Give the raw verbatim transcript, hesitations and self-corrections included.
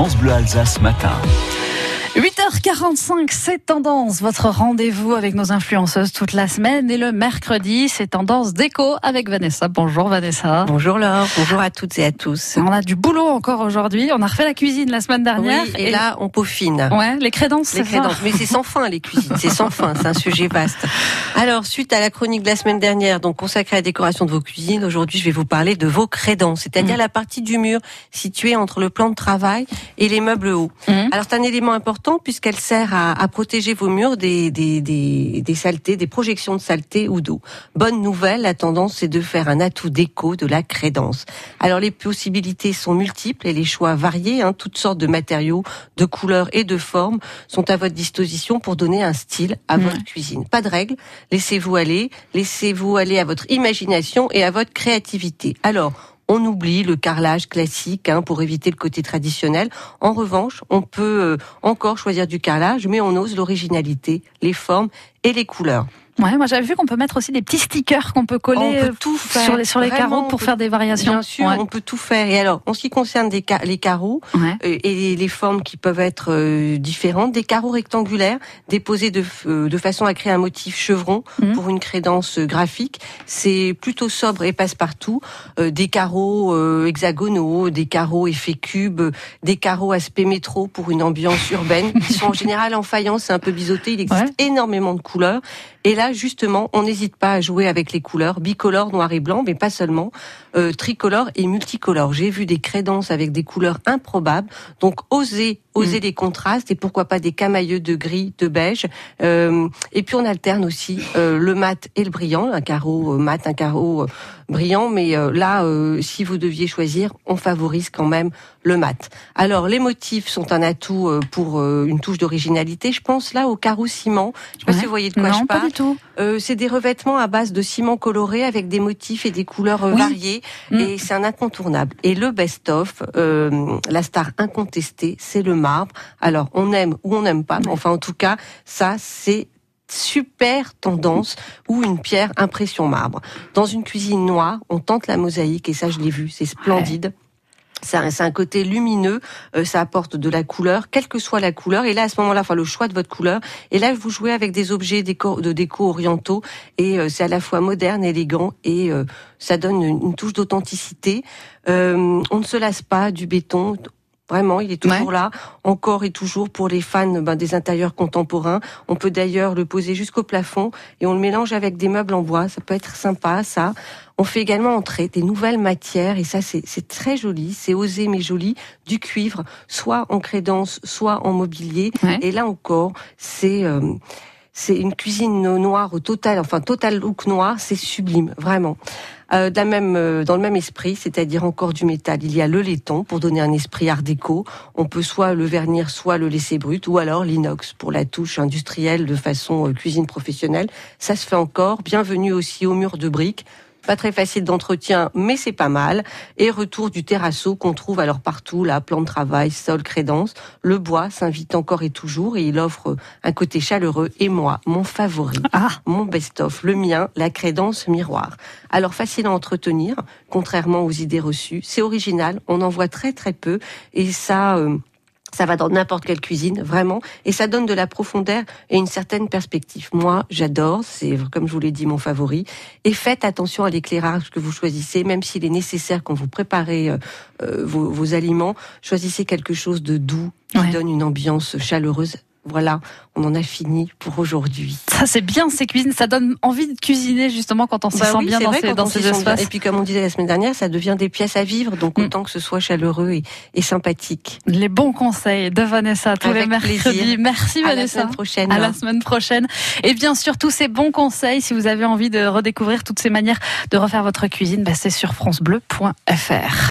France Bleu Alsace matin. huit heures quarante-cinq, c'est Tendance, votre rendez-vous avec nos influenceuses toute la semaine. Et le mercredi, c'est Tendance déco avec Vanessa. Bonjour Vanessa. Bonjour Laure, bonjour à toutes et à tous. On a du boulot encore aujourd'hui. On a refait la cuisine la semaine dernière. Oui, et, et là, on peaufine. Ouais, les crédences, les c'est crédences. ça. Mais c'est sans fin, les cuisines. C'est sans fin. C'est un sujet vaste. Alors, suite à la chronique de la semaine dernière, donc consacrée à la décoration de vos cuisines, aujourd'hui, je vais vous parler de vos crédences, c'est-à-dire mmh. la partie du mur située entre le plan de travail et les meubles hauts. Mmh. Alors, c'est un élément important puisqu'elle sert à, à protéger vos murs des, des, des, des saletés, des projections de saleté ou d'eau. Bonne nouvelle, la tendance, c'est de faire un atout déco de la crédence. Alors, les possibilités sont multiples et les choix variés, hein, toutes sortes de matériaux, de couleurs et de formes sont à votre disposition pour donner un style à mmh. votre cuisine. Pas de règles, laissez-vous aller, laissez-vous aller à votre imagination et à votre créativité. Alors, on oublie le carrelage classique hein, pour éviter le côté traditionnel. En revanche, on peut euh, encore choisir du carrelage, mais on ose l'originalité, les formes et les couleurs. Ouais, moi j'avais vu qu'on peut mettre aussi des petits stickers qu'on peut coller on peut tout faire. sur les, sur les carreaux pour peut, faire des variations. Bien sûr, ouais. on peut tout faire. Et alors, en ce qui concerne des car- les carreaux ouais. euh, et les, les formes qui peuvent être euh, différentes, des carreaux rectangulaires déposés de, euh, de façon à créer un motif chevron mmh. pour une crédence graphique, c'est plutôt sobre et passe-partout. Euh, des carreaux euh, hexagonaux, des carreaux effet cube, des carreaux aspect métro pour une ambiance urbaine, qui sont en général en faïence, c'est un peu biseauté. Il existe ouais. énormément de couleurs. Et là, justement, on n'hésite pas à jouer avec les couleurs, bicolore, noir et blanc, mais pas seulement, euh, tricolore et multicolore. J'ai vu des crédences avec des couleurs improbables, donc osez, osez mmh. les contrastes et pourquoi pas des camailleux de gris, de beige. Euh, et puis on alterne aussi euh, le mat et le brillant, un carreau euh, mat, un carreau euh, brillant, mais euh, là, euh, si vous deviez choisir, on favorise quand même le mat. Alors, les motifs sont un atout euh, pour euh, une touche d'originalité. Je pense là au carreau ciment. Je sais pas ouais. si vous voyez de quoi non, je parle. Pas du tout. Euh, c'est des revêtements à base de ciment coloré avec des motifs et des couleurs euh, oui. variées. Mmh. Et c'est un incontournable. Et le best-of, euh, la star incontestée, c'est le marbre. Alors, on aime ou on n'aime pas, mais enfin, en tout cas, ça, c'est super tendance ou une pierre impression marbre. Dans une cuisine noire, on tente la mosaïque et ça, je l'ai vu, c'est splendide. Ouais. C'est un, c'est un côté lumineux, euh, ça apporte de la couleur, quelle que soit la couleur. Et là, à ce moment-là, enfin le choix de votre couleur. Et là, vous jouez avec des objets déco, de déco orientaux et euh, c'est à la fois moderne, élégant et euh, ça donne une, une touche d'authenticité. Euh, on ne se lasse pas du béton. Vraiment, il est toujours ouais. là, encore et toujours pour les fans ben, des intérieurs contemporains. On peut d'ailleurs le poser jusqu'au plafond et on le mélange avec des meubles en bois. Ça peut être sympa, ça. On fait également entrer des nouvelles matières et ça, c'est, c'est très joli. C'est osé mais joli. Du cuivre, soit en crédence, soit en mobilier. Ouais. Et là encore, c'est... Euh, c'est une cuisine noire au total, enfin total look noir, c'est sublime, vraiment. Euh, de la même, euh, dans le même esprit, c'est-à-dire encore du métal, il y a le laiton pour donner un esprit art déco. On peut soit le vernir, soit le laisser brut, ou alors l'inox pour la touche industrielle de façon euh, cuisine professionnelle. Ça se fait encore. Bienvenue aussi au mur de briques. Pas très facile d'entretien, mais c'est pas mal. Et retour du terrazzo qu'on trouve alors partout, là, plan de travail, sol, crédence. Le bois s'invite encore et toujours et il offre un côté chaleureux. Et moi, mon favori, ah. mon best-of, le mien, la crédence miroir. Alors facile à entretenir, contrairement aux idées reçues. C'est original, on en voit très très peu et ça... Euh, Ça va dans n'importe quelle cuisine, vraiment, et ça donne de la profondeur et une certaine perspective. Moi, j'adore, c'est comme je vous l'ai dit mon favori. Et faites attention à l'éclairage que vous choisissez, même s'il est nécessaire quand vous préparez euh, vos, vos aliments, choisissez quelque chose de doux qui ouais. donne une ambiance chaleureuse. Voilà, on en a fini pour aujourd'hui. Ça c'est bien ces cuisines, ça donne envie de cuisiner justement quand on se bah sent oui, bien dans vrai, ces, dans ces espaces. Bien. Et puis comme on disait la semaine dernière, ça devient des pièces à vivre, donc mmh. autant que ce soit chaleureux et, et sympathique. Les bons conseils de Vanessa tous Avec les mercredis. Plaisir. Merci à Vanessa. À la semaine prochaine. À la semaine prochaine. Et bien sûr tous ces bons conseils, si vous avez envie de redécouvrir toutes ces manières de refaire votre cuisine, bah, c'est sur francebleu point f r.